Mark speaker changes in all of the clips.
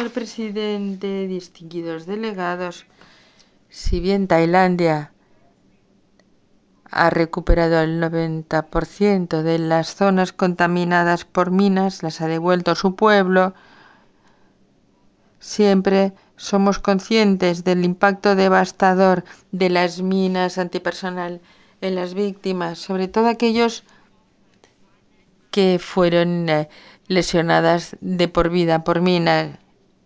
Speaker 1: Señor presidente, distinguidos delegados, si bien Tailandia ha recuperado el 90% de las zonas contaminadas por minas, las ha devuelto a su pueblo, siempre somos conscientes del impacto devastador de las minas antipersonal en las víctimas, sobre todo aquellos que fueron lesionadas de por vida por minas.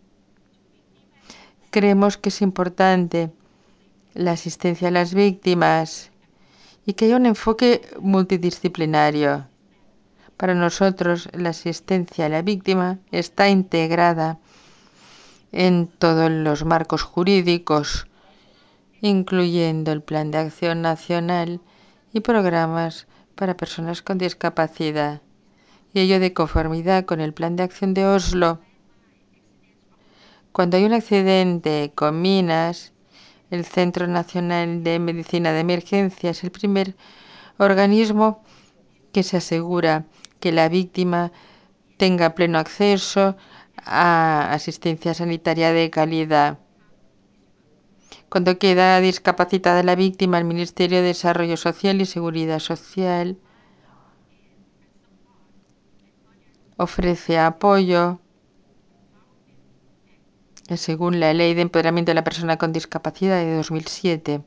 Speaker 1: Creemos que es importante la asistencia a las víctimas y que haya un enfoque multidisciplinario. Para nosotros, la asistencia a la víctima está integrada en todos los marcos jurídicos, incluyendo el Plan de Acción Nacional y programas para personas con discapacidad, y ello de conformidad con el Plan de Acción de Oslo. Cuando hay un accidente con minas, el Centro Nacional de Medicina de Emergencia es el primer organismo que se asegura que la víctima tenga pleno acceso a asistencia sanitaria de calidad. Cuando queda discapacitada la víctima, el Ministerio de Desarrollo Social y Seguridad Social ofrece apoyo según la Ley de Empoderamiento de la Persona con Discapacidad de 2007.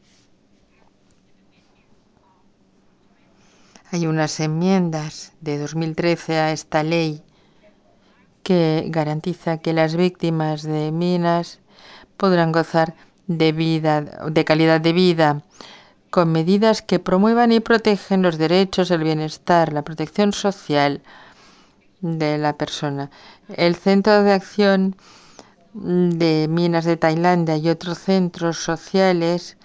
Speaker 1: Hay unas enmiendas de 2013 a esta ley que garantiza que las víctimas de minas podrán gozar de calidad de vida, con medidas que promuevan y protegen los derechos, el bienestar, la protección social de la persona. El Centro de Acción de Minas de Tailandia y otros centros sociales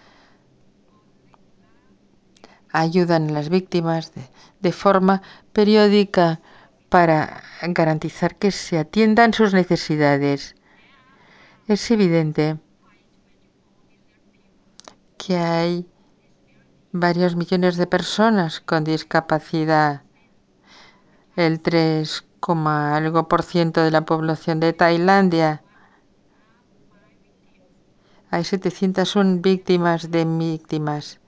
Speaker 1: ayudan a las víctimas de forma periódica para garantizar que se atiendan sus necesidades. Es evidente que hay varios millones de personas con discapacidad. El 3, algo por ciento de la población de Tailandia. Hay 701 víctimas de víctimas.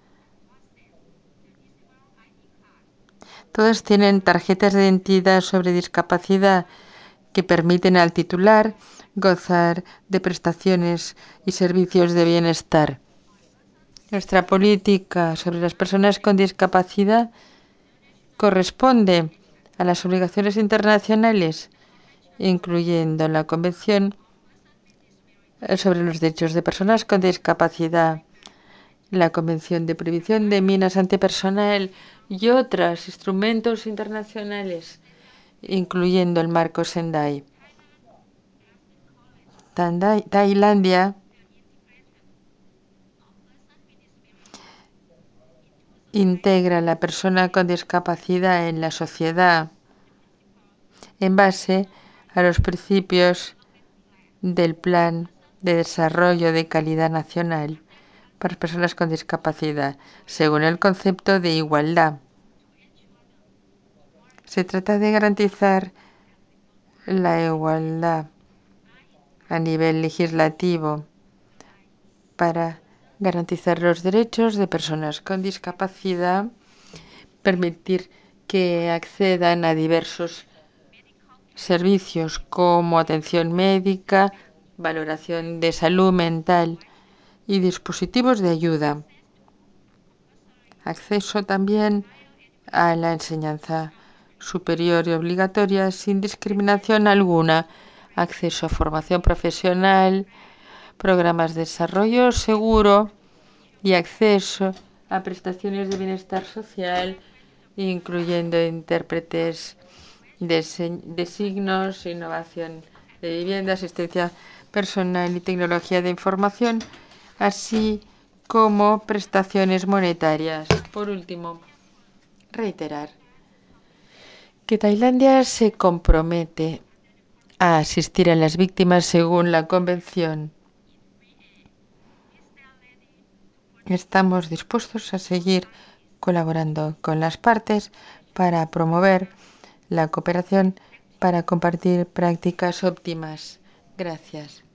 Speaker 1: Todas tienen tarjetas de identidad sobre discapacidad que permiten al titular gozar de prestaciones y servicios de bienestar. Nuestra política sobre las personas con discapacidad corresponde a las obligaciones internacionales, incluyendo la Convención sobre los Derechos de Personas con Discapacidad, la Convención de Prohibición de Minas Antipersonal y otros instrumentos internacionales, incluyendo el marco Sendai. Tailandia integra a la persona con discapacidad en la sociedad en base a los principios del Plan de Desarrollo de Calidad Nacional para personas con discapacidad, según el concepto de igualdad. Se trata de garantizar la igualdad a nivel legislativo para garantizar los derechos de personas con discapacidad, permitir que accedan a diversos servicios como atención médica, valoración de salud mental y dispositivos de ayuda. Acceso también a la enseñanza superior y obligatoria sin discriminación alguna. Acceso a formación profesional, programas de desarrollo seguro y acceso a prestaciones de bienestar social, incluyendo intérpretes de signos, innovación de vivienda, asistencia personal y tecnología de información, así como prestaciones monetarias. Por último, reiterar que Tailandia se compromete a asistir a las víctimas según la Convención. Estamos dispuestos a seguir colaborando con las partes para promover la cooperación para compartir prácticas óptimas Gracias.